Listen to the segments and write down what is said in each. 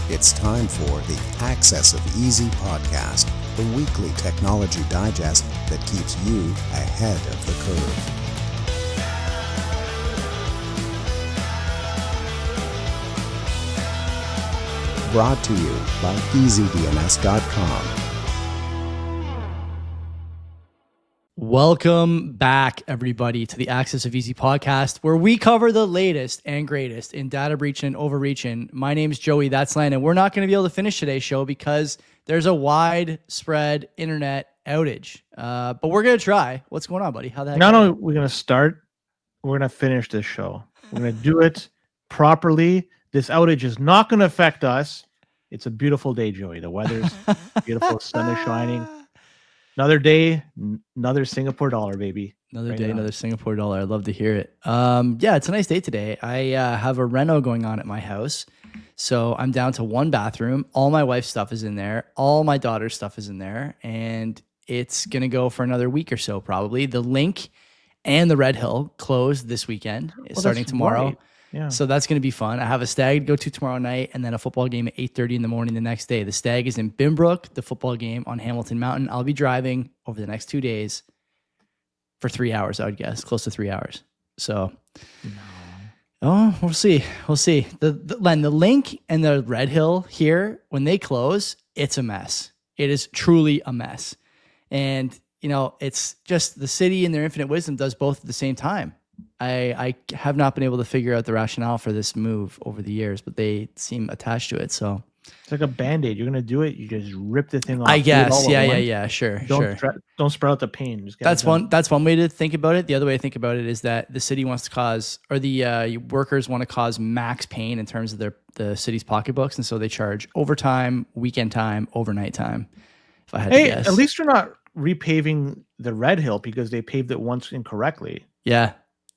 It's time for the Access of Easy podcast, the weekly technology digest that keeps you ahead of the curve. Brought to you by EasyDNS.com. Welcome back, everybody, to the Access of Easy podcast, where we cover the latest and greatest in data breach and overreaching. My name's Joey, that's Len, and we're not going to be able to finish today's show because there's a widespread internet outage. But we're going to try. What's going on, buddy? How the heck? Not only we're going to start, we're going to finish this show. We're going to do it properly. This outage is not going to affect us. It's a beautiful day, Joey. The weather's beautiful. Sun is shining. Another day, another Singapore dollar, baby. Another day, another Singapore dollar. I'd love to hear it. Yeah, it's a nice day today. I have a reno going on at my house. So I'm down to one bathroom. All my wife's stuff is in there. All my daughter's stuff is in there. And it's going to go for another week or so, probably. The Link and the Red Hill close this weekend, starting tomorrow. Right. Yeah. So that's going to be fun. I have a stag to go to tomorrow night and then a football game at 8:30 in the morning the next day. The stag is in Binbrook, the football game on Hamilton Mountain. I'll be driving over the next 2 days for 3 hours, I would guess, close to 3 hours. So, we'll see. We'll see. The Link and the Red Hill here, when they close, it's a mess. It is truly a mess. And, you know, it's just the city in their infinite wisdom does both at the same time. I have not been able to figure out the rationale for this move over the years, but they seem attached to it. So it's like a Band-Aid. You're going to do it. You just rip the thing off. I guess. Yeah. Sure. Don't spread out the pain. Just that's one way to think about it. The other way to think about it is that the city wants to cause, or the workers want to cause max pain in terms of the city's pocketbooks. And so they charge overtime, weekend time, overnight time. If I had to guess. At least they're not repaving the Red Hill because they paved it once incorrectly. Yeah.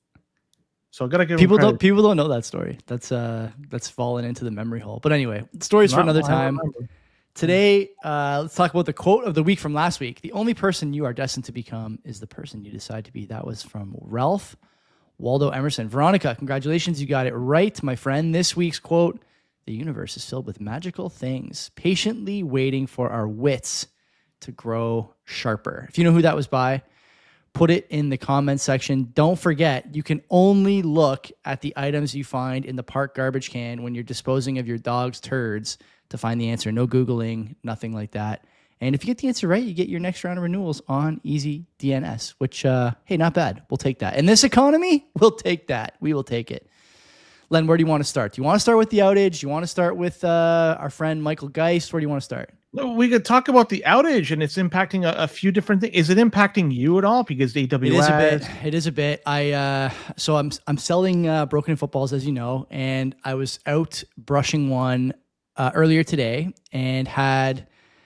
So I gotta give people don't know that story. That's fallen into the memory hole. But anyway, stories for another time. Today, let's talk about the quote of the week from last week. The only person you are destined to become is the person you decide to be. That was from Ralph Waldo Emerson. Veronica, congratulations, you got it right, my friend. This week's quote: the universe is filled with magical things, patiently waiting for our wits to grow sharper. If you know who that was by, put it in the comments section. Don't forget, you can only look at the items you find in the park garbage can when you're disposing of your dog's turds to find the answer. No Googling, nothing like that. And if you get the answer right, you get your next round of renewals on Easy DNS, which, hey, not bad. We'll take that. In this economy, we'll take that. We will take it. Len, where do you want to start? Do you want to start with the outage? Do you want to start with our friend Michael Geist? Where do you want to start? We could talk about the outage and it's impacting a few different things. Is it impacting you at all? Because AWS... It is a bit. So I'm selling broken footballs, as you know, and I was out brushing one earlier today and had,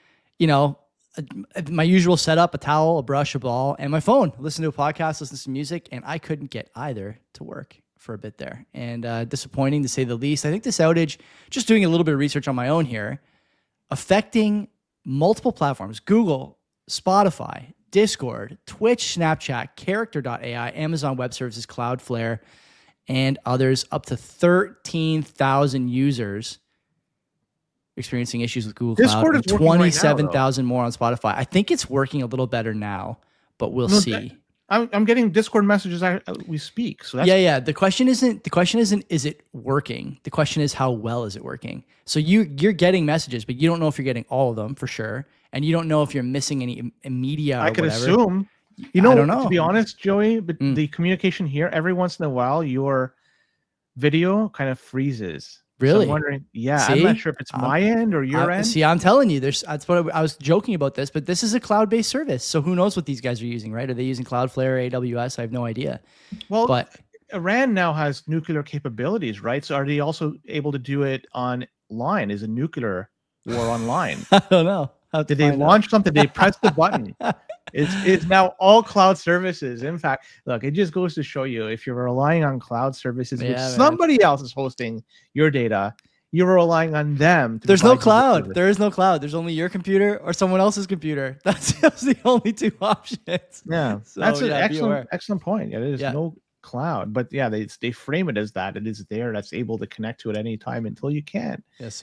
my usual setup: a towel, a brush, a ball, and my phone. Listen to a podcast, listen to some music, and I couldn't get either to work for a bit there. And disappointing to say the least. I think this outage, just doing a little bit of research on my own here, affecting multiple platforms: Google, Spotify, Discord, Twitch, Snapchat, Character.ai, Amazon Web Services, Cloudflare, and others. Up to 13,000 users experiencing issues with Google Discord Cloud, and 27,000 more on Spotify. I think it's working a little better now, but we'll see. I'm getting Discord messages as we speak. So that's The question isn't is it working? The question is, how well is it working? So you're getting messages, but you don't know if you're getting all of them for sure, and you don't know if you're missing any media. I could whatever. assume. I don't know. To be honest, Joey, but the communication here, every once in a while, your video kind of freezes. Really? So I'm wondering. Yeah, see? I'm not sure if it's my end or your end. See, I'm telling you, that's what I was joking about this, but this is a cloud-based service, so who knows what these guys are using, right? Are they using Cloudflare or AWS? I have no idea. Well, but Iran now has nuclear capabilities, right? So are they also able to do it online? Is a nuclear war online? I don't know. Did they launch something? Did they press the button? It's now all cloud services. In fact, look, it just goes to show you, if you're relying on cloud services, which somebody else is hosting your data, you're relying on them. There's no cloud. There is no cloud. There's only your computer or someone else's computer. That's the only two options. Yeah, so, that's an excellent point. Yeah, there's no cloud, but yeah, they frame it as that. It is there. That's able to connect to at any time until you can't. Yes, sir.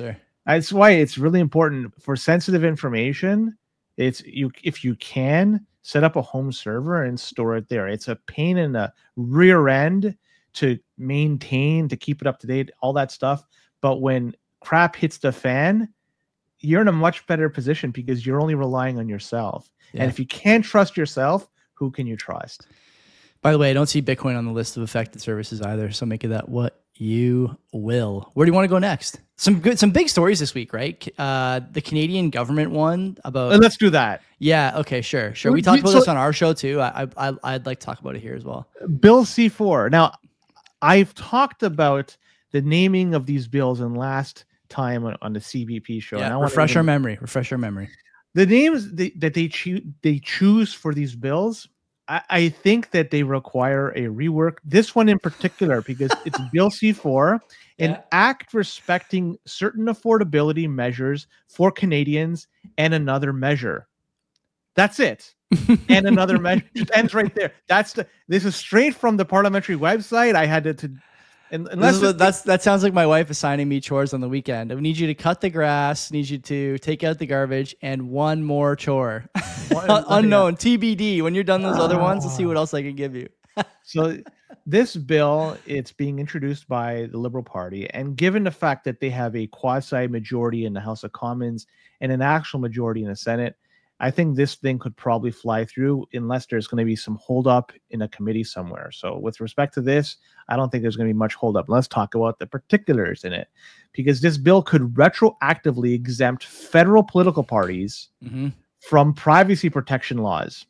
That's why it's really important for sensitive information. If you can set up a home server and store it there. It's a pain in the rear end to maintain, to keep it up to date, all that stuff. But when crap hits the fan, you're in a much better position because you're only relying on yourself. Yeah. And if you can't trust yourself, who can you trust? By the way, I don't see Bitcoin on the list of affected services either. So make of that what you will. Where do you want to go next? Some big stories this week, right? The Canadian government one about. Let's do that. Yeah. Okay. Sure. We talked about this on our show too. I'd like to talk about it here as well. Bill C4. Now, I've talked about the naming of these bills in last time on the CBP show. Yeah. Refresh our memory. The names that they choose for these bills. I think that they require a rework. This one in particular, because it's Bill C4, an act respecting certain affordability measures for Canadians, and another measure. That's it. And another measure. Just ends right there. This is straight from the parliamentary website. I had to that sounds like my wife assigning me chores on the weekend. I need you to cut the grass, need you to take out the garbage, and one more chore. Unknown, TBD. When you're done those other ones, let's see what else I can give you. So this bill, it's being introduced by the Liberal Party, and given the fact that they have a quasi-majority in the House of Commons and an actual majority in the Senate, I think this thing could probably fly through unless there's going to be some holdup in a committee somewhere. So with respect to this, I don't think there's going to be much holdup. Let's talk about the particulars in it, because this bill could retroactively exempt federal political parties from privacy protection laws.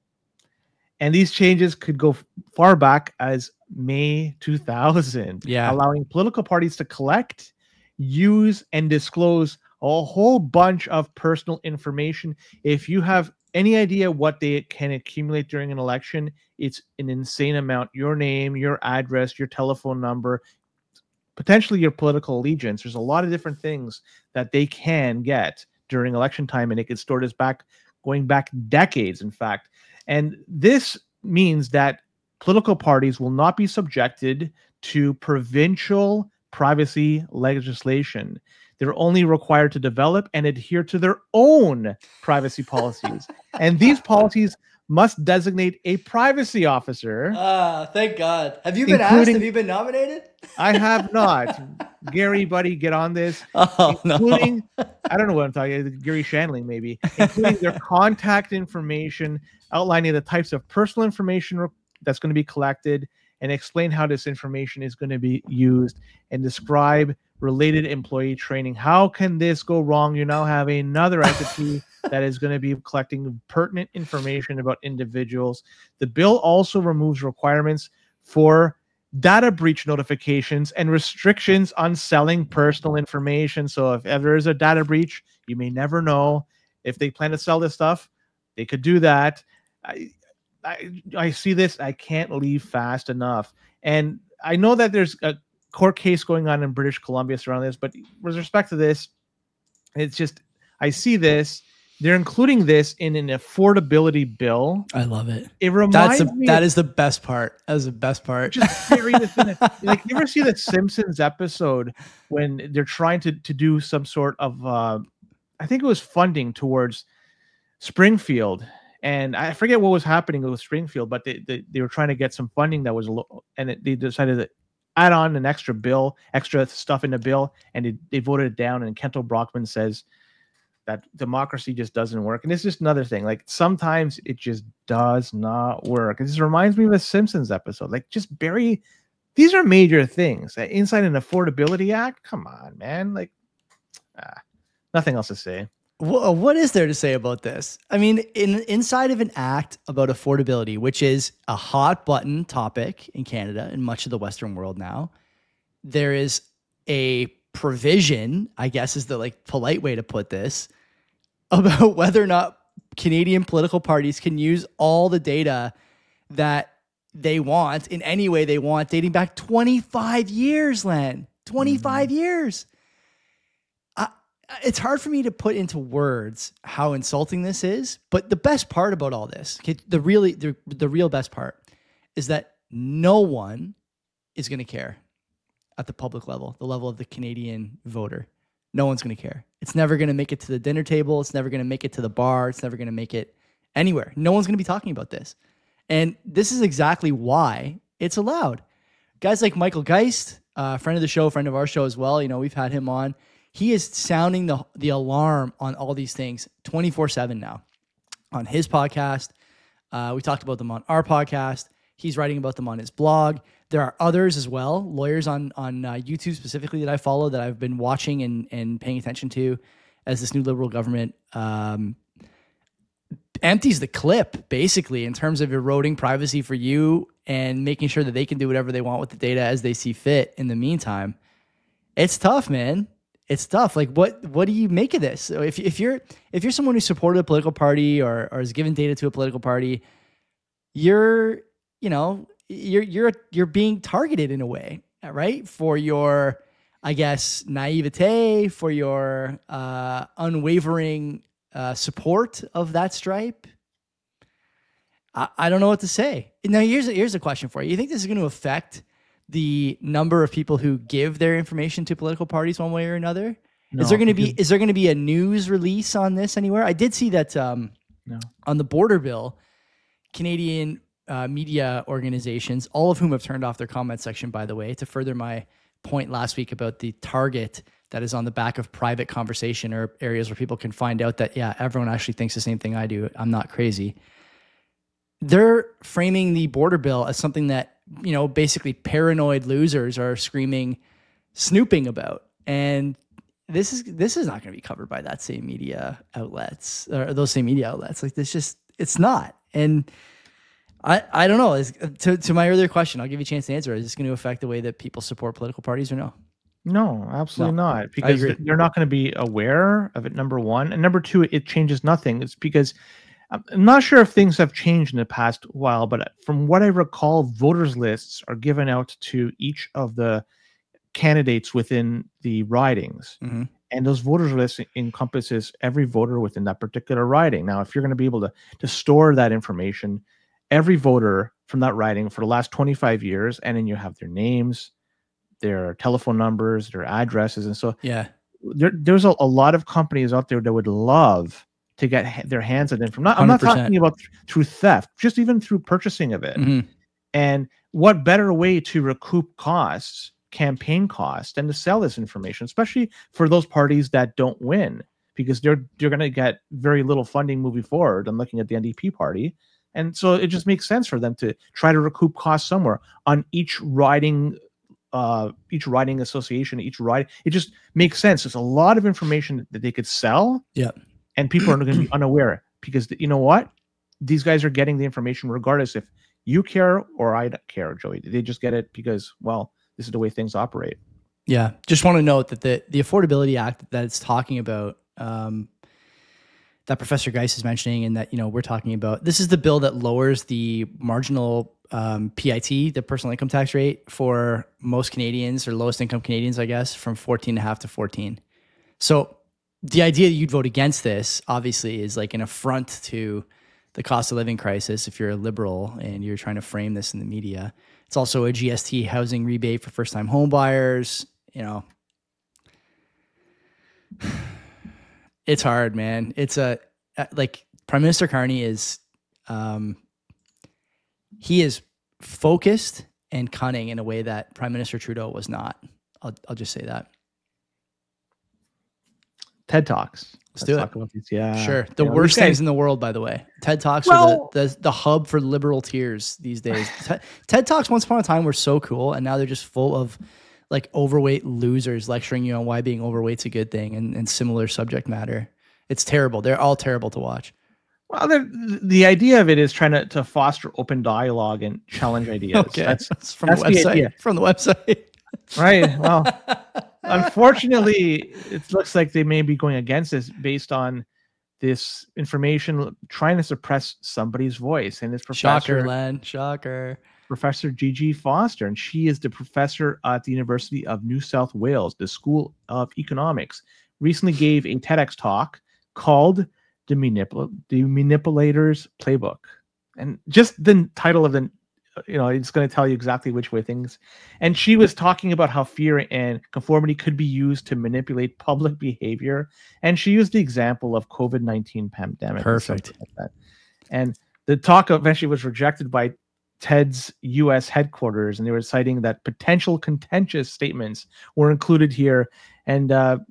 And these changes could go far back as May 2000, allowing political parties to collect, use, and disclose a whole bunch of personal information. If you have any idea what they can accumulate during an election, it's an insane amount. Your name, your address, your telephone number, potentially your political allegiance. There's a lot of different things that they can get during election time, and it can store this back, going back decades, in fact. And this means that political parties will not be subjected to provincial privacy legislation. They're only required to develop and adhere to their own privacy policies. And these policies must designate a privacy officer. Thank God. Have you been asked? Have you been nominated? I have not. Gary, buddy, get on this. Including, no. I don't know what I'm talking about, Gary Shandling, maybe. Including their contact information, outlining the types of personal information that's going to be collected, and explain how this information is going to be used, and describe related employee training. How can this go wrong? You now have another entity that is going to be collecting pertinent information about individuals. The bill also removes requirements for data breach notifications and restrictions on selling personal information. So if ever is a data breach, you may never know. If they plan to sell this stuff, they could do that. I see this. I can't leave fast enough. And I know that there's a court case going on in British Columbia surrounding this, but with respect to this, it's just, I see this. They're including this in an affordability bill. I love it. It reminds me. That is the best part. That is the best part. Just bury this in it. Like, you ever see the Simpsons episode when they're trying to do some sort of, I think it was funding towards Springfield. And I forget what was happening with Springfield, but they were trying to get some funding that was and they decided to add on an extra stuff in the bill, and they voted it down. And Kento Brockman says that democracy just doesn't work. And it's just another thing. Like, sometimes it just does not work. It just reminds me of a Simpsons episode. Like, just bury. These are major things. Inside an Affordability Act. Come on, man. Like, nothing else to say. What is there to say about this? I mean, inside of an act about affordability, which is a hot button topic in Canada and much of the Western world now, there is a provision, I guess is the polite way to put this, about whether or not Canadian political parties can use all the data that they want in any way they want, dating back 25 years, Len. 25 years. It's hard for me to put into words how insulting this is, but the best part about all this, okay, the real best part, is that no one is going to care at the public level, the level of the Canadian voter. no one's going to care. It's never going to make it to the dinner table. It's never going to make it to the bar. It's never going to make it anywhere. No one's going to be talking about this. And this is exactly why it's allowed. Guys like Michael Geist, friend of the show, friend of our show as well. You know, we've had him on. He is sounding the alarm on all these things 24/7 now on his podcast. We talked about them on our podcast. He's writing about them on his blog. There are others as well, lawyers on YouTube specifically that I follow that I've been watching and paying attention to as this new Liberal government empties the clip, basically, in terms of eroding privacy for you and making sure that they can do whatever they want with the data as they see fit in the meantime. It's tough, man. It's tough. Like, what do you make of this? So if you're someone who supported a political party or has given data to a political party, you're being targeted in a way, right? For your, I guess, naivete, for your unwavering support of that stripe. I don't know what to say. Now, here's a question for you. You think this is going to affect the number of people who give their information to political parties one way or another? No, is there going to be a news release on this anywhere? I did see that on the border bill, Canadian media organizations, all of whom have turned off their comment section, by the way, to further my point last week about the target that is on the back of private conversation or areas where people can find out that, yeah, everyone actually thinks the same thing I do. I'm not crazy. They're framing the border bill as something that, you know, basically paranoid losers are screaming, snooping about. And this is not going to be covered by that same media outlets or those same media outlets. Like, it's not. And I don't know. To my earlier question, I'll give you a chance to answer. Is this going to affect the way that people support political parties or no? No, absolutely not. Because they're not going to be aware of it, number one. And number two, it changes nothing. It's because I'm not sure if things have changed in the past while, but from what I recall, voters lists are given out to each of the candidates within the ridings. Mm-hmm. And those voters lists encompasses every voter within that particular riding. Now, if you're going to be able to store that information, every voter from that riding for the last 25 years, and then you have their names, their telephone numbers, their addresses. And so there's a lot of companies out there that would love to get their hands on information. I'm not talking about through theft, just even through purchasing of it. Mm-hmm. And what better way to recoup costs, campaign costs, than to sell this information, especially for those parties that don't win, because they're going to get very little funding moving forward. I'm looking at the NDP party. And so it just makes sense for them to try to recoup costs somewhere on each riding association, each ride. It just makes sense. There's a lot of information that they could sell. Yeah. And people are going to be unaware because you know what? These guys are getting the information regardless if you care or I don't care, Joey. They just get it because, well, this is the way things operate. Yeah. Just want to note that the Affordability Act that it's talking about, that Professor Geist is mentioning and that, you know, we're talking about, this is the bill that lowers the marginal PIT, the personal income tax rate for most Canadians or lowest income Canadians, I guess, from 14.5 to 14. So the idea that you'd vote against this obviously is like an affront to the cost of living crisis if you're a liberal and you're trying to frame this in the media. It's also a GST housing rebate for first-time home buyers. You know, it's hard, man. It's like Prime Minister Carney is, he is focused and cunning in a way that Prime Minister Trudeau was not. I'll just say that. TED Talks. Let's do it. About these. Yeah, sure. The worst things in the world, by the way. TED Talks are the hub for liberal tears these days. TED Talks once upon a time were so cool, and now they're just full of like overweight losers lecturing you on why being overweight's a good thing and similar subject matter. It's terrible. They're all terrible to watch. Well, the idea of it is trying to foster open dialogue and challenge ideas. Okay. That's from the website. From the website. Right. Well, unfortunately, it looks like they may be going against this based on this information trying to suppress somebody's voice. And it's Shocker, Len. Shocker. Professor Gigi Foster, and she is the professor at the University of New South Wales, the School of Economics, recently gave a TEDx talk called The Manipulator's Playbook. And just the title of the it's going to tell you exactly which way things. And she was talking about how fear and conformity could be used to manipulate public behavior. And she used the example of COVID-19 pandemic. Perfect. Like that. And the talk eventually was rejected by TED's U.S. headquarters, and they were citing that potential contentious statements were included here. And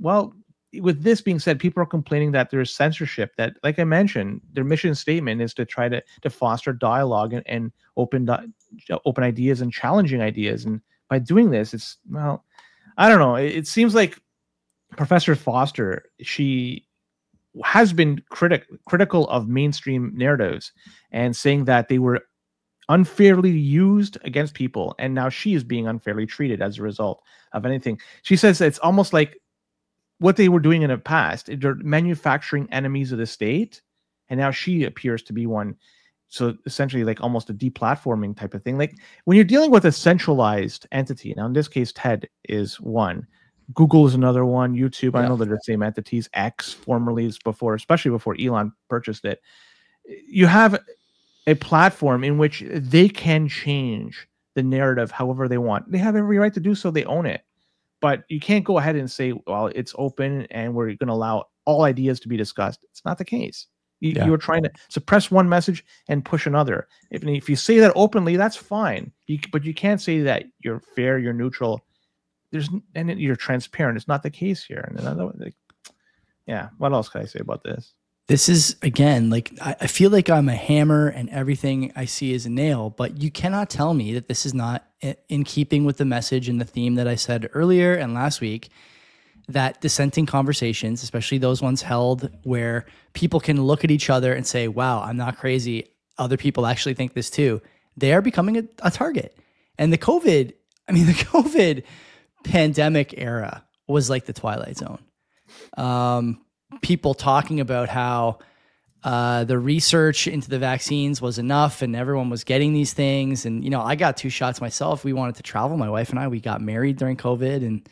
with this being said, people are complaining that there's censorship. That, like I mentioned, their mission statement is to try to foster dialogue and open ideas and challenging ideas. And by doing this, it's, well, I don't know. It seems like Professor Foster, she has been critical of mainstream narratives and saying that they were unfairly used against people, and now she is being unfairly treated as a result of anything. She says it's almost like what they were doing in the past. They're manufacturing enemies of the state, and now she appears to be one. So essentially, like almost a deplatforming type of thing. Like when you're dealing with a centralized entity, now in this case, TED is one, Google is another one, YouTube. I know that they're the same entities. X, formerly, especially before Elon purchased it. You have a platform in which they can change the narrative however they want. They have every right to do so. They own it. But you can't go ahead and say, well, it's open and we're going to allow all ideas to be discussed. It's not the case. You are trying to suppress one message and push another. If you say that openly, that's fine. But you can't say that you're fair, you're neutral, and you're transparent. It's not the case here. And what else can I say about this? This is, again, like, I feel like I'm a hammer and everything I see is a nail, but you cannot tell me that this is not in keeping with the message and the theme that I said earlier and last week, that dissenting conversations, especially those ones held where people can look at each other and say, wow, I'm not crazy, other people actually think this too, they are becoming a target. And the COVID pandemic era was like the Twilight Zone. People talking about how the research into the vaccines was enough and everyone was getting these things. And, I got 2 shots myself. We wanted to travel. My wife and I, we got married during COVID. And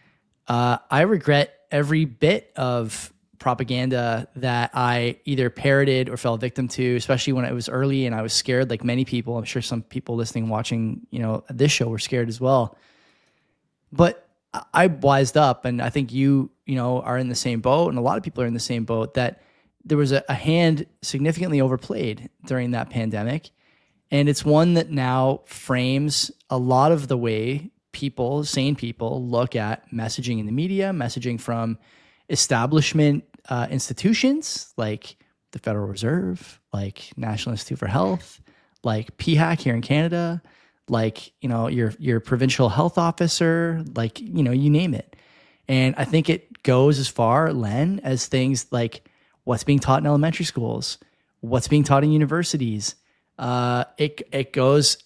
I regret every bit of propaganda that I either parroted or fell victim to, especially when it was early and I was scared, like many people. I'm sure some people listening, watching, this show were scared as well. But I wised up, and I think you are in the same boat, and a lot of people are in the same boat, that there was a hand significantly overplayed during that pandemic. And it's one that now frames a lot of the way sane people look at messaging in the media, messaging from establishment institutions like the Federal Reserve, like National Institute for Health, like PHAC here in Canada, like, your provincial health officer, like, you name it. And I think it goes as far, Len, as things like what's being taught in elementary schools, what's being taught in universities. It goes,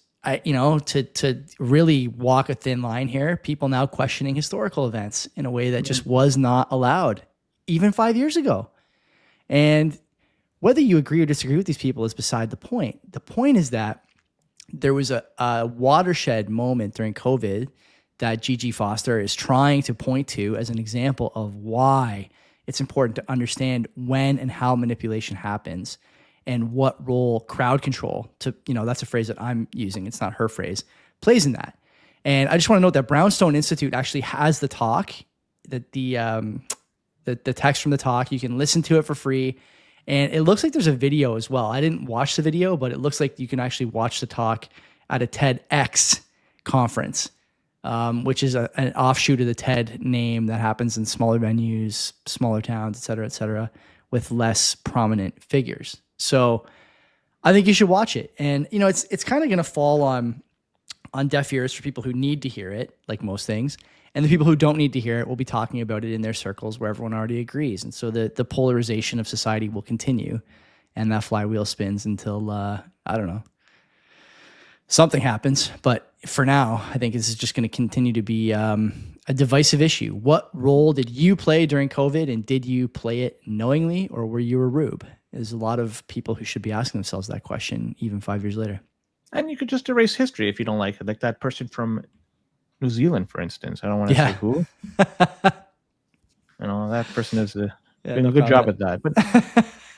to really walk a thin line here, people now questioning historical events in a way that just was not allowed even 5 years ago. And whether you agree or disagree with these people is beside the point. The point is that there was a watershed moment during COVID that Gigi Foster is trying to point to as an example of why it's important to understand when and how manipulation happens and what role crowd control, that's a phrase that I'm using, it's not her phrase, plays in that. And I just want to note that Brownstone Institute actually has the talk, that the text from the talk, you can listen to it for free. And it looks like there's a video as well. I didn't watch the video, but it looks like you can actually watch the talk at a TEDx conference, which is an offshoot of the TED name that happens in smaller venues, smaller towns, et cetera, with less prominent figures. So I think you should watch it. And, it's kind of going to fall on deaf ears for people who need to hear it, like most things. And the people who don't need to hear it will be talking about it in their circles where everyone already agrees. And so the polarization of society will continue, and that flywheel spins until, I don't know, something happens. But for now, I think this is just going to continue to be a divisive issue. What role did you play during COVID, and did you play it knowingly, or were you a rube? There's a lot of people who should be asking themselves that question even 5 years later. And you could just erase history if you don't like it. Like that person from New Zealand, for instance. I don't want to say who. That person is doing a good job at that. But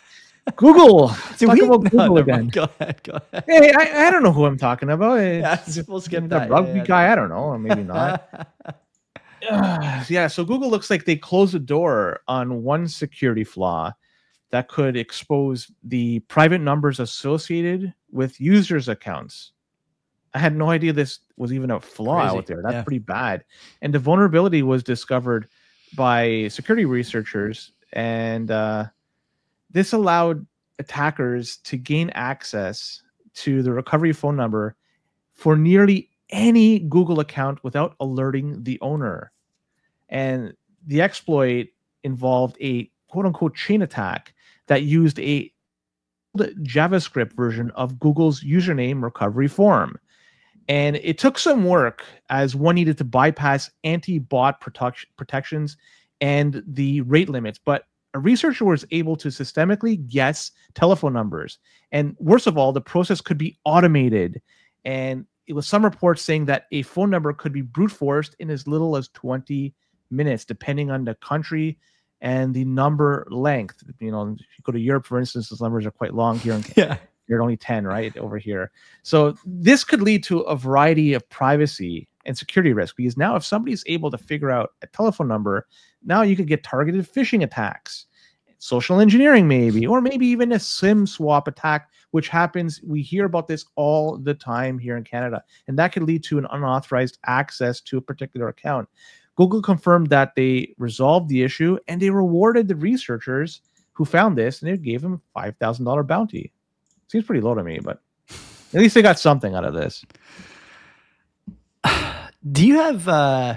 Google. Let's talk about Google again. Go ahead. Hey, I don't know who I'm talking about. We'll skip that. Rugby guy. I don't know, or maybe not. Yeah. So Google looks like they closed the door on one security flaw that could expose the private numbers associated with users' accounts. I had no idea this was even a flaw out there. That's pretty bad. And the vulnerability was discovered by security researchers, and this allowed attackers to gain access to the recovery phone number for nearly any Google account without alerting the owner. And the exploit involved a quote-unquote chain attack that used a JavaScript version of Google's username recovery form. And it took some work, as one needed to bypass anti-bot protections and the rate limits. But a researcher was able to systemically guess telephone numbers. And worst of all, the process could be automated. And it was some reports saying that a phone number could be brute forced in as little as 20 minutes, depending on the country and the number length. You know, if you go to Europe, for instance, those numbers are quite long. Here in Canada, you're only 10, right, over here. So this could lead to a variety of privacy and security risk, because now if somebody's able to figure out a telephone number, now you could get targeted phishing attacks, social engineering maybe, or maybe even a SIM swap attack, which happens. We hear about this all the time here in Canada, and that could lead to an unauthorized access to a particular account. Google confirmed that they resolved the issue, and they rewarded the researchers who found this, and they gave them a $5,000 bounty. Seems pretty low to me, but at least they got something out of this. Do you have...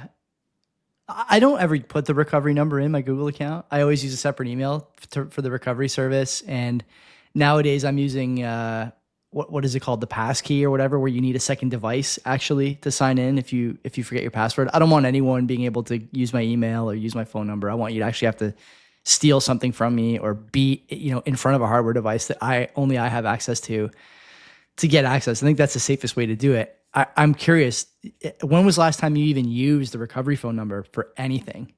I don't ever put the recovery number in my Google account. I always use a separate email for the recovery service. And nowadays I'm using, what is it called? The passkey or whatever, where you need a second device actually to sign in if you forget your password. I don't want anyone being able to use my email or use my phone number. I want you to actually have to steal something from me or be, in front of a hardware device that I have access to get access. I think that's the safest way to do it. I'm curious, when was the last time you even used the recovery phone number for anything?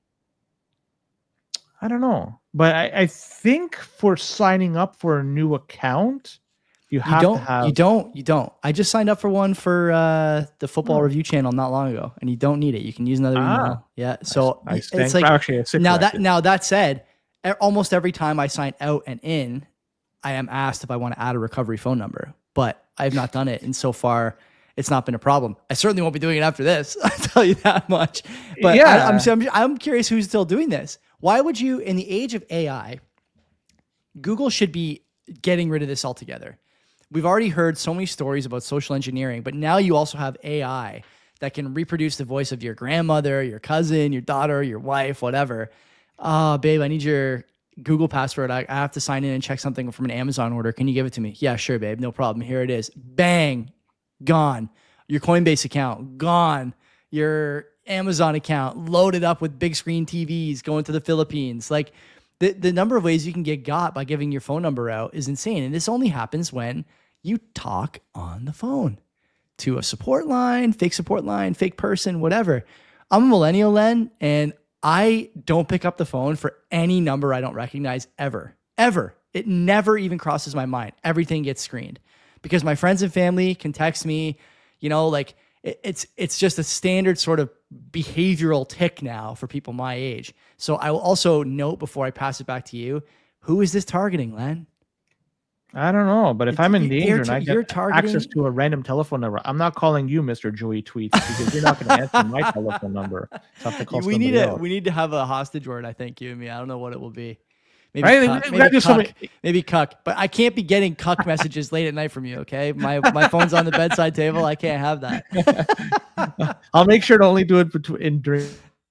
I don't know, but I think for signing up for a new account, you don't. You don't. I just signed up for one for the Football Review channel not long ago, and you don't need it. You can use another email. Yeah. So it's like now that said, almost every time I sign out and in, I am asked if I want to add a recovery phone number, but I have not done it, and so far it's not been a problem. I certainly won't be doing it after this. I'll tell you that much. But yeah, I'm curious who's still doing this. Why would you, in the age of AI, Google should be getting rid of this altogether. We've already heard so many stories about social engineering, but now you also have AI that can reproduce the voice of your grandmother, your cousin, your daughter, your wife, whatever. Babe, I need your Google password. I have to sign in and check something from an Amazon order. Can you give it to me? Yeah, sure, babe. No problem. Here it is. Bang. Gone. Your Coinbase account, gone. Your Amazon account loaded up with big screen TVs going to the Philippines. Like the number of ways you can get got by giving your phone number out is insane. And this only happens when you talk on the phone to a support line, fake person, whatever. I'm a millennial, Len, and I don't pick up the phone for any number I don't recognize ever. It never even crosses my mind. Everything gets screened because my friends and family can text me, it's just a standard sort of behavioral tick now for people my age. So I will also note before I pass it back to you, who is this targeting, Len? I don't know, but if I'm in danger and I get access to a random telephone number, I'm not calling you, Mr. Joey Tweets, because you're not going to answer my telephone number. So we need to have a hostage word, I think, you and me. I don't know what it will be. Maybe cuck, but I can't be getting cuck messages late at night from you. Okay, my phone's on the bedside table. I can't have that. I'll make sure to only do it during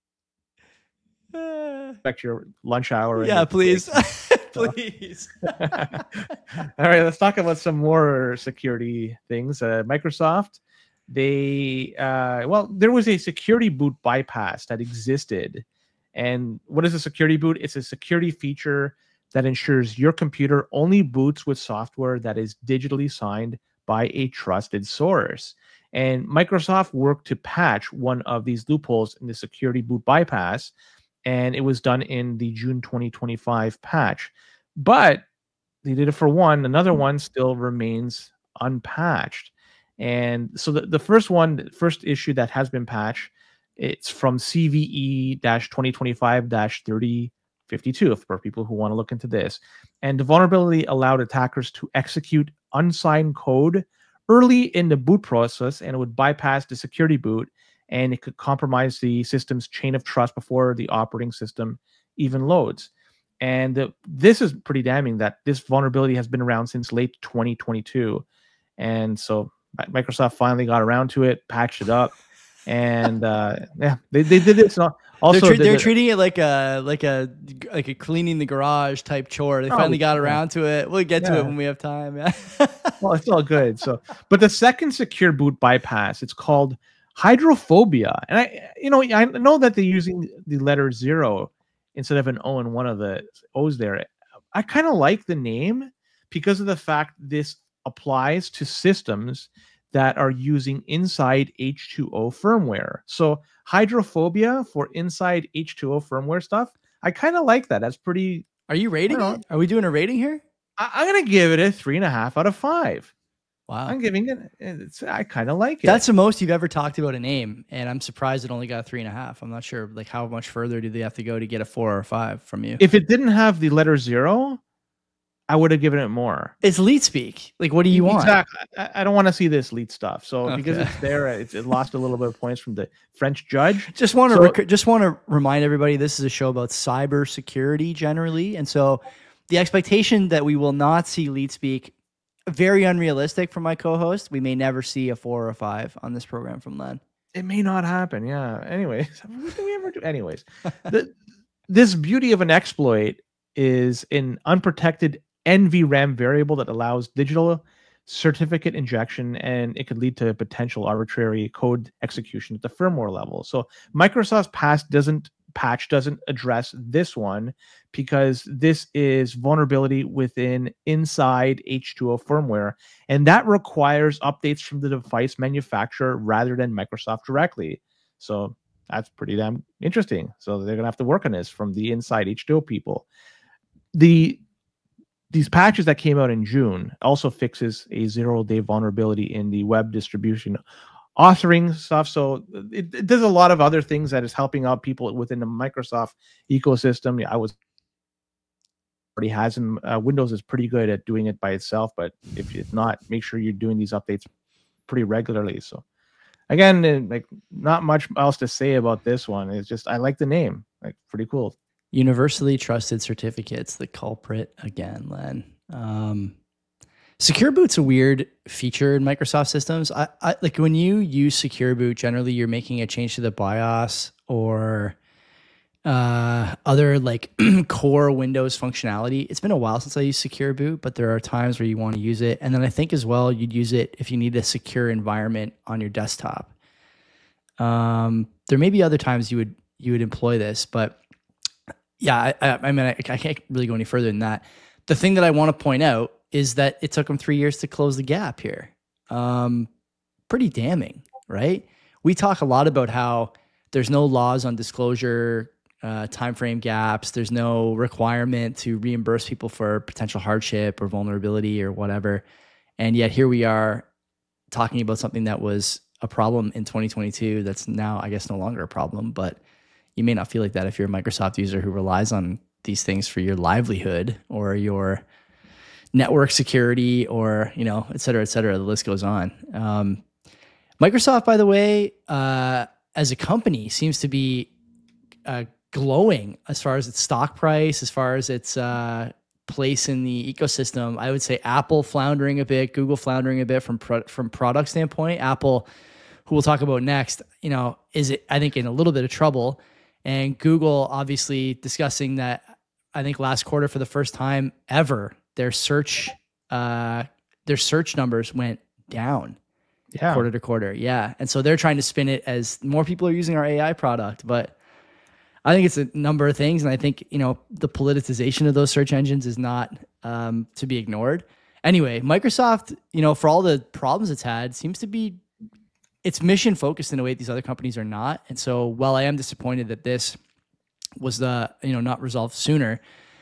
your lunch hour. Yeah, please, please. All right, let's talk about some more security things. Microsoft, there was a security boot bypass that existed. And what is a security boot? It's a security feature that ensures your computer only boots with software that is digitally signed by a trusted source. And Microsoft worked to patch one of these loopholes in the security boot bypass, and it was done in the June 2025 patch. But They did it for one. Another one still remains unpatched. And so the first issue that has been patched, it's from CVE-2025-3052 for people who want to look into this. And the vulnerability allowed attackers to execute unsigned code early in the boot process, and it would bypass the security boot, and it could compromise the system's chain of trust before the operating system even loads. And this is pretty damning that this vulnerability has been around since late 2022. And so Microsoft finally got around to it, patched it up, and they did it. Also, they're treating it like a cleaning the garage type chore. They finally got around to it. We'll get to it when we have time. Yeah. Well, it's all good. So, but the second secure boot bypass, it's called Hydrophobia, and I know that they're using the letter 0 instead of an O in one of the O's there. I kind of like the name because of the fact this applies to systems that are using inside H2O firmware. So hydrophobia for inside H2O firmware stuff, I kind of like that. That's pretty. Are you rating it? Are we doing a rating here? I'm going to give it a 3.5 out of 5. Wow. I'm giving it. I kind of like it. That's the most you've ever talked about a name, and I'm surprised it only got 3.5. I'm not sure like how much further do they have to go to get a 4 or a 5 from you. If it didn't have the letter 0, I would have given it more. It's leet speak. Like, what do you want? Exactly. I don't want to see this leet stuff. So because it's there, it lost a little bit of points from the French judge. Just want to remind everybody, this is a show about cybersecurity generally, and so the expectation that we will not see leet speak, very unrealistic for my co-host. We may never see a 4 or a 5 on this program from Len. It may not happen. Yeah. Anyways, what do we ever do? Anyways, this beauty of an exploit is an unprotected NVRAM variable that allows digital certificate injection, and it could lead to potential arbitrary code execution at the firmware level. So Microsoft's patch doesn't address this one because this is vulnerability within inside H2O firmware, and that requires updates from the device manufacturer rather than Microsoft directly. So that's pretty damn interesting. So they're gonna have to work on this from the inside H2O people. These patches that came out in June also fixes a 0-day vulnerability in the web distribution authoring stuff. So it does a lot of other things that is helping out people within the Microsoft ecosystem. I was already has in Windows is pretty good at doing it by itself, but if it's not, make sure you're doing these updates pretty regularly. So again, like not much else to say about this one. It's just I like the name, like pretty cool. Universally trusted certificates, the culprit again, Len. Secure Boot's a weird feature in Microsoft systems. I like when you use Secure Boot, generally you're making a change to the BIOS or other like core Windows functionality. It's been a while since I used Secure Boot, but there are times where you want to use it. And then I think as well, you'd use it if you need a secure environment on your desktop. There may be other times you would employ this, but yeah, I mean, I can't really go any further than that. The thing that I want to point out is that it took them 3 years to close the gap here. Pretty damning, right? We talk a lot about how there's no laws on disclosure, timeframe gaps. There's no requirement to reimburse people for potential hardship or vulnerability or whatever. And yet here we are talking about something that was a problem in 2022 that's now, I guess, no longer a problem, but you may not feel like that if you're a Microsoft user who relies on these things for your livelihood or your network security or, et cetera, et cetera. The list goes on. Microsoft, by the way, as a company seems to be glowing as far as its stock price, as far as its place in the ecosystem. I would say Apple floundering a bit, Google floundering a bit from product standpoint. Apple, who we'll talk about next, is I think in a little bit of trouble. And Google obviously discussing that, I think last quarter for the first time ever, their search numbers went down quarter to quarter. Yeah. And so they're trying to spin it as more people are using our AI product, but I think it's a number of things. And I think, the politicization of those search engines is not to be ignored. Anyway, Microsoft, for all the problems it's had, seems to be it's mission focused in a way these other companies are not. And so while I am disappointed that this was not resolved sooner,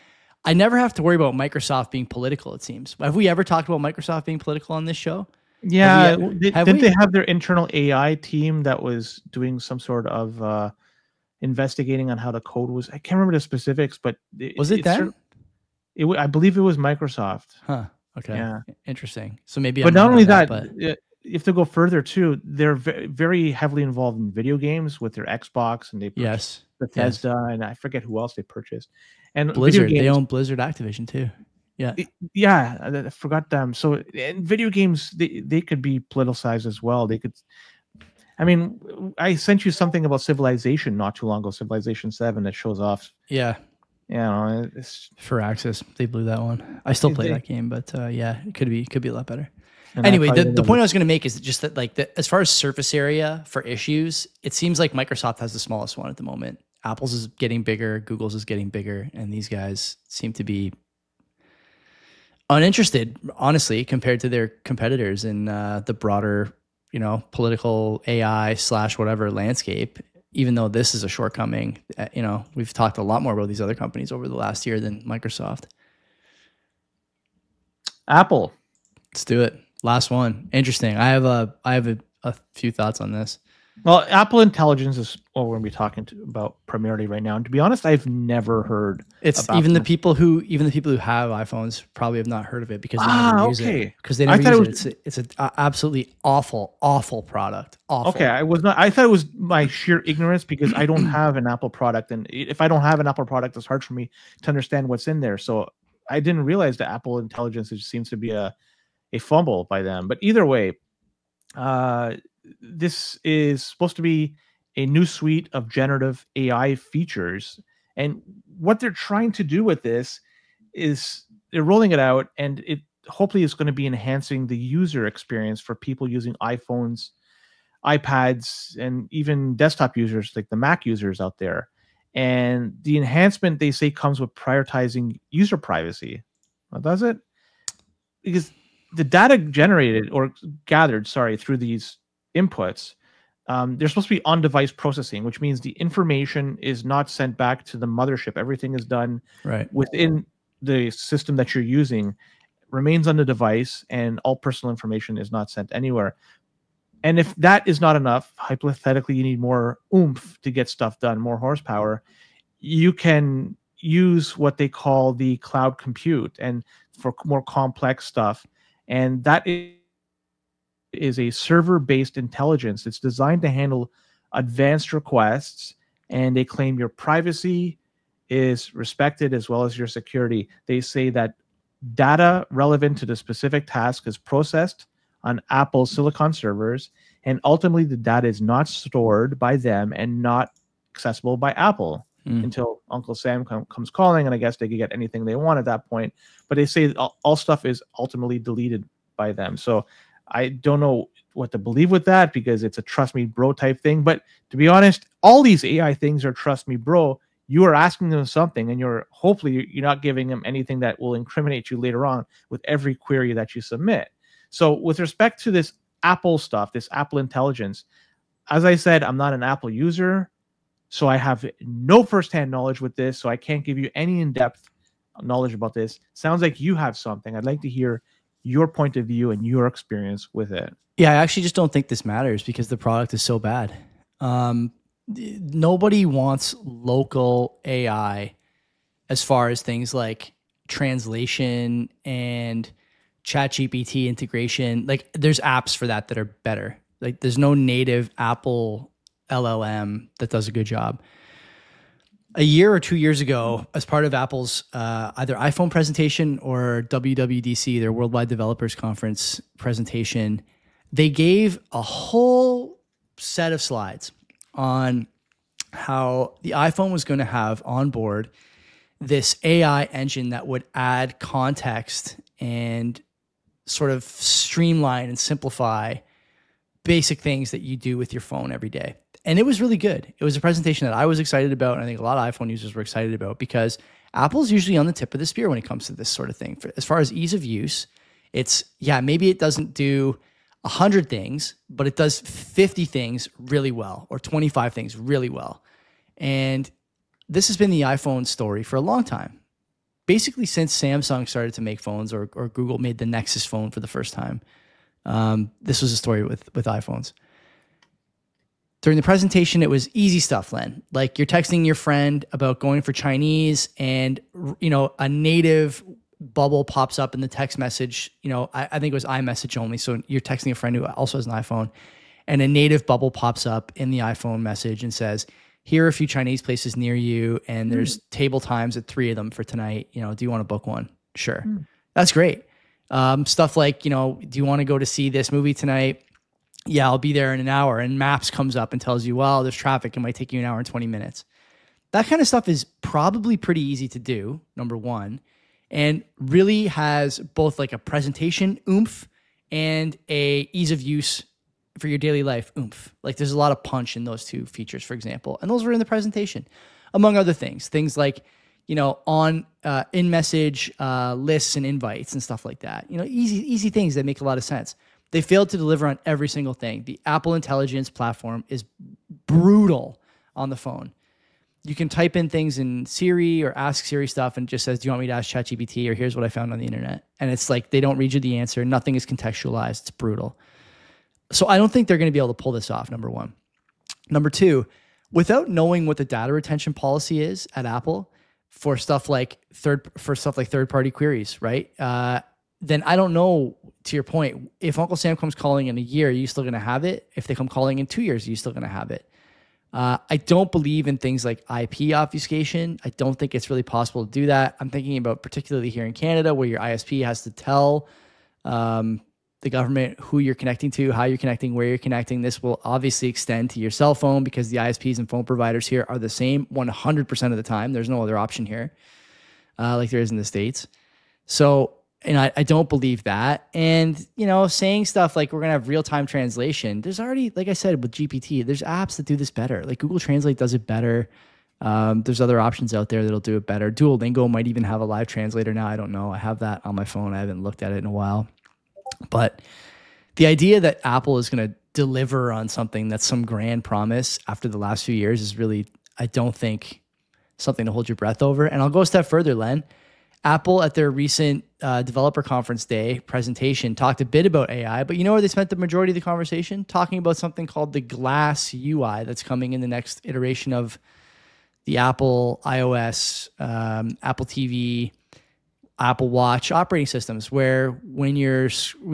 I never have to worry about Microsoft being political, it seems. Have we ever talked about Microsoft being political on this show? Yeah. Didn't they have their internal AI team that was doing some sort of investigating on how the code was? I can't remember the specifics, but was it them? I believe it was Microsoft. Huh. Okay. Yeah. Interesting. So maybe. But not only that, if they go further too, they're very heavily involved in video games with their Xbox, and they purchased Bethesda, and I forget who else they purchased. And Blizzard, they own Blizzard Activision too. Yeah. I forgot them. So in video games, they could be politicized as well. They could. I mean, I sent you something about Civilization not too long ago, Civilization 7, that shows off. Yeah. Yeah, it's for Axis. They blew that one. I still play that game, but yeah, it could be a lot better. Anyway, the point I was going to make is just that, like, as far as surface area for issues, it seems like Microsoft has the smallest one at the moment. Apple's is getting bigger, Google's is getting bigger, and these guys seem to be uninterested, honestly, compared to their competitors in the broader, political AI / whatever landscape. Even though this is a shortcoming, we've talked a lot more about these other companies over the last year than Microsoft. Apple. Let's do it. Last one. Interesting. I have a few thoughts on this. Well, Apple Intelligence is what we're going to be talking about primarily right now. And to be honest, I've never heard. It's even the people who have iPhones probably have not heard of it because they never use it. Because they never use it. It's an absolutely awful product. Awful. Okay, I thought it was my sheer ignorance because I don't have an Apple product, and if I don't have an Apple product, it's hard for me to understand what's in there. So I didn't realize that Apple Intelligence seems to be a fumble by them. But either way, this is supposed to be a new suite of generative AI features. And what they're trying to do with this is they're rolling it out, and it hopefully is going to be enhancing the user experience for people using iPhones, iPads, and even desktop users like the Mac users out there. And the enhancement, they say, comes with prioritizing user privacy. Well, does it? Because the data gathered through these inputs, they're supposed to be on-device processing, which means the information is not sent back to the mothership. Everything is done within the system that you're using, remains on the device, and all personal information is not sent anywhere. And if that is not enough, hypothetically, you need more oomph to get stuff done, more horsepower, you can use what they call the cloud compute and for more complex stuff. And that is a server-based intelligence. It's designed to handle advanced requests, and they claim your privacy is respected as well as your security. They say that data relevant to the specific task is processed on Apple's Silicon servers, and ultimately the data is not stored by them and not accessible by Apple until Uncle Sam comes calling, and I guess they can get anything they want at that point. But they say all stuff is ultimately deleted by them. So I don't know what to believe with that because it's a trust me bro type thing. But to be honest, all these AI things are trust me bro. You are asking them something, and hopefully you're not giving them anything that will incriminate you later on with every query that you submit. So with respect to this Apple stuff, this Apple Intelligence, as I said, I'm not an Apple user, so I have no firsthand knowledge with this, so I can't give you any in-depth knowledge about this. Sounds like you have something. I'd like to hear your point of view and your experience with it. Yeah, I actually just don't think this matters because the product is so bad. Nobody wants local AI as far as things like translation and ChatGPT integration. Like, there's apps for that are better. Like, there's no native Apple LLM that does a good job. A year or 2 years ago, as part of Apple's either iPhone presentation or WWDC, their Worldwide Developers Conference presentation, they gave a whole set of slides on how the iPhone was going to have on board this AI engine that would add context and sort of streamline and simplify basic things that you do with your phone every day. And it was really good. It was a presentation that I was excited about, and I think a lot of iPhone users were excited about because Apple's usually on the tip of the spear when it comes to this sort of thing. As far as ease of use, maybe it doesn't do 100 things, but it does 50 things really well, or 25 things really well. And this has been the iPhone story for a long time. basically since Samsung started to make phones or Google made the Nexus phone for the first time. This was a story with iPhones. During the presentation, it was easy stuff, Len. Like you're texting your friend about going for Chinese and, a native bubble pops up in the text message. I think it was iMessage only. So you're texting a friend who also has an iPhone, and a native bubble pops up in the iPhone message and says, here are a few Chinese places near you, and there's table times at 3 of them for tonight. Do you want to book one? Sure. That's great. Stuff like, do you want to go to see this movie tonight? Yeah, I'll be there in an hour. And Maps comes up and tells you, well, there's traffic. It might take you an hour and 20 minutes. That kind of stuff is probably pretty easy to do, number one, and really has both like a presentation oomph and a ease of use for your daily life oomph. Like there's a lot of punch in those two features, for example. And those were in the presentation, among other things. Things like, on in-message lists and invites and stuff like that. Easy things that make a lot of sense. They failed to deliver on every single thing. The Apple Intelligence platform is brutal on the phone. You can type in things in Siri or ask Siri stuff and it just says, do you want me to ask ChatGPT, or here's what I found on the internet? And it's like, they don't read you the answer. Nothing is contextualized. It's brutal. So I don't think they're going to be able to pull this off, number one. Number two, without knowing what the data retention policy is at Apple for stuff like third-party queries, right? Then I don't know, to your point, if Uncle Sam comes calling in a year, are you still going to have it? If they come calling in 2 years, are you still going to have it? I don't believe in things like IP obfuscation. I don't think it's really possible to do that. I'm thinking about particularly here in Canada, where your ISP has to tell the government who you're connecting to, how you're connecting, where you're connecting. This will obviously extend to your cell phone because the ISPs and phone providers here are the same 100% of the time. There's no other option here like there is in the States. So, and I don't believe that. And, saying stuff like we're going to have real-time translation. There's already, like I said, with GPT, there's apps that do this better. Like Google Translate does it better. There's other options out there that'll do it better. Duolingo might even have a live translator now. I don't know. I have that on my phone. I haven't looked at it in a while. But the idea that Apple is going to deliver on something that's some grand promise after the last few years is really, I don't think, something to hold your breath over. And I'll go a step further, Len. Apple at their recent developer conference day presentation talked a bit about AI, but you know where they spent the majority of the conversation? Talking about something called the Glass UI that's coming in the next iteration of the Apple iOS, Apple TV, Apple Watch operating systems, where when you're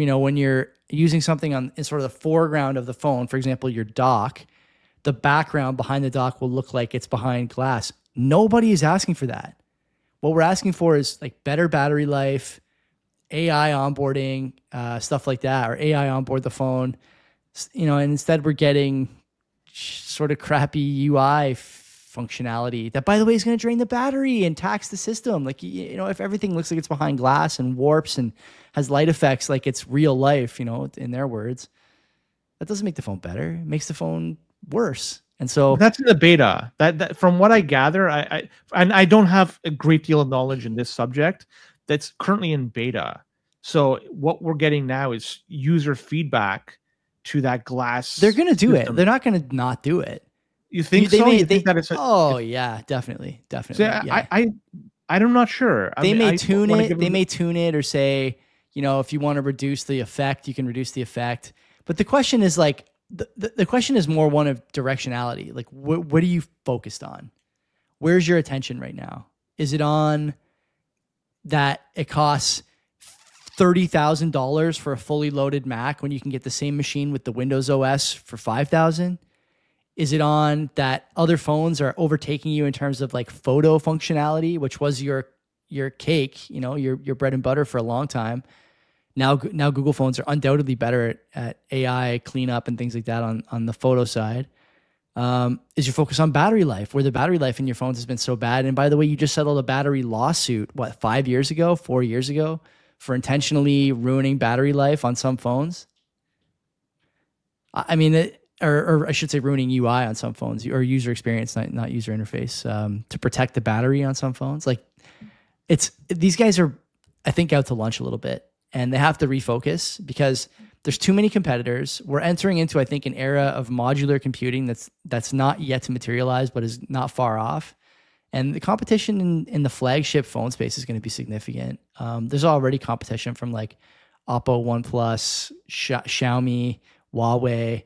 using something in sort of the foreground of the phone, for example, your dock, the background behind the dock will look like it's behind glass. Nobody is asking for that. What we're asking for is like better battery life, AI onboarding, stuff like that, or AI onboard the phone, and instead we're getting sort of crappy UI functionality that, by the way, is going to drain the battery and tax the system. Like, if everything looks like it's behind glass and warps and has light effects like it's real life, in their words, that doesn't make the phone better. It makes the phone worse. And so that's in the beta. That from what I gather, I don't have a great deal of knowledge in this subject. That's currently in beta. So what we're getting now is user feedback to that glass. They're going to do it. They're not going to not do it. You think so? You think that it's yeah, definitely. So yeah. I'm not sure. They may tune it. They may tune it or say, if you want to reduce the effect, you can reduce the effect. But the question is like, the question is more one of directionality. Like, what are you focused on? Where's your attention right now? Is it on that it costs $30,000 for a fully loaded Mac when you can get the same machine with the Windows OS for $5,000? Is it on that other phones are overtaking you in terms of like photo functionality, which was your cake, your bread and butter for a long time? Now Google phones are undoubtedly better at AI cleanup and things like that on the photo side. Is your focus on battery life, where the battery life in your phones has been so bad? And by the way, you just settled a battery lawsuit, 4 years ago, for intentionally ruining battery life on some phones? I mean, or I should say ruining UI on some phones, or user experience, not user interface, to protect the battery on some phones. Like, these guys are, I think, out to lunch a little bit. And they have to refocus because there's too many competitors. We're entering into, I think, an era of modular computing that's not yet to materialize, but is not far off. And the competition in the flagship phone space is going to be significant. There's already competition from like Oppo, OnePlus, Xiaomi, Huawei.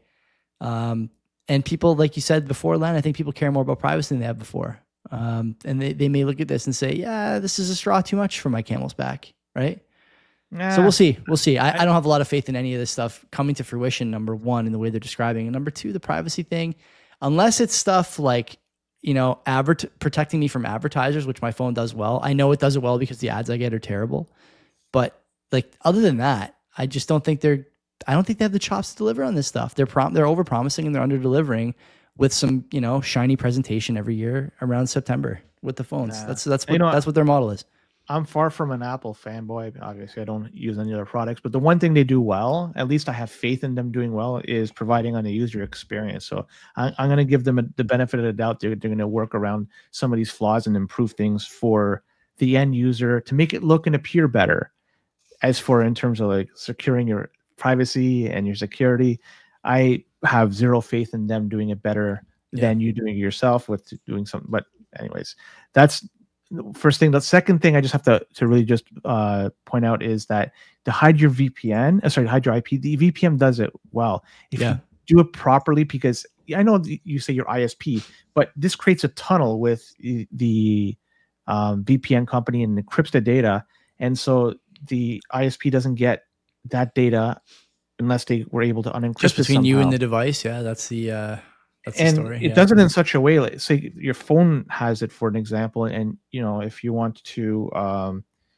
And people, like you said before, Len, I think people care more about privacy than they have before. And they may look at this and say, yeah, this is a straw too much for my camel's back, right? So we'll see. We'll see. I don't have a lot of faith in any of this stuff coming to fruition, number one, in the way they're describing. And number two, the privacy thing, unless it's stuff like, protecting me from advertisers, which my phone does well. I know it does it well because the ads I get are terrible. But like other than that, I just don't think they have the chops to deliver on this stuff. They're over-promising and they're under-delivering with some, shiny presentation every year around September with the phones. That's what their model is. I'm far from an Apple fanboy. Obviously, I don't use any other products, but the one thing they do well, at least I have faith in them doing well, is providing on the user experience. So I'm going to give them the benefit of the doubt. They're going to work around some of these flaws and improve things for the end user to make it look and appear better. As for in terms of like securing your privacy and your security, I have zero faith in them doing it better than you doing it yourself with doing something. But anyways, that's first thing. The second thing I just have to really just point out is that to hide your VPN, hide your IP, the VPN does it well. If you do it properly, because I know you say your ISP, but this creates a tunnel with the VPN company and encrypts the data. And so the ISP doesn't get that data unless they were able to unencrypt just between you and the device. Yeah, that's the story. It does it in such a way, like say your phone has it for an example, and if you want to, I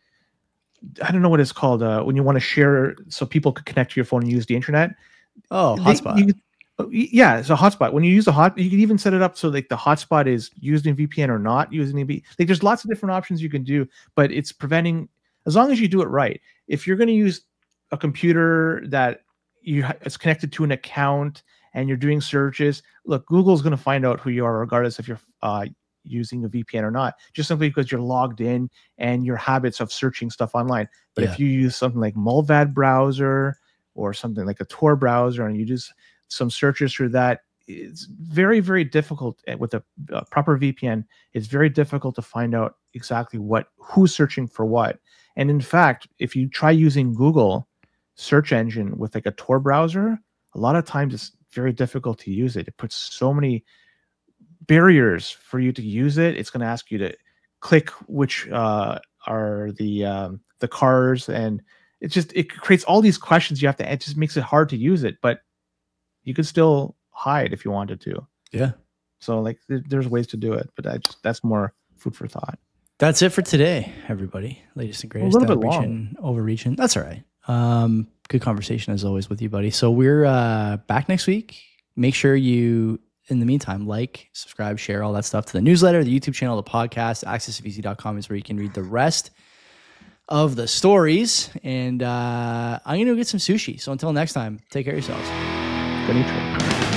don't know what it's called, when you want to share so people could connect to your phone and use the internet. Hotspot. It's a hotspot. When you use you can even set it up so like the hotspot is used in VPN or not using VPN. Like there's lots of different options you can do, but it's preventing, as long as you do it right. If you're going to use a computer that it's connected to an account and you're doing searches, look, Google's going to find out who you are regardless if you're using a VPN or not, just simply because you're logged in and your habits of searching stuff online. But if you use something like Mullvad browser or something like a Tor browser and you do some searches through that, it's very, very difficult with a proper VPN. It's very difficult to find out exactly who's searching for what. And in fact, if you try using Google search engine with like a Tor browser, a lot of times it's very difficult to use it. It puts so many barriers for you to use it. It's going to ask you to click which are the cars, and it creates all these questions you have to. It just makes it hard to use it, but you could still hide if you wanted to. Yeah. So like there's ways to do it, but that's more food for thought. That's it for today, everybody. Latest and greatest. A little bit long. Overreaching. That's all right. Good conversation as always with you, buddy. So we're back next week. Make sure you, in the meantime, like, subscribe, share all that stuff to the newsletter, the YouTube channel, the podcast. accessofeasy.com is where you can read the rest of the stories. And I'm going to go get some sushi. So until next time, take care of yourselves. Good evening.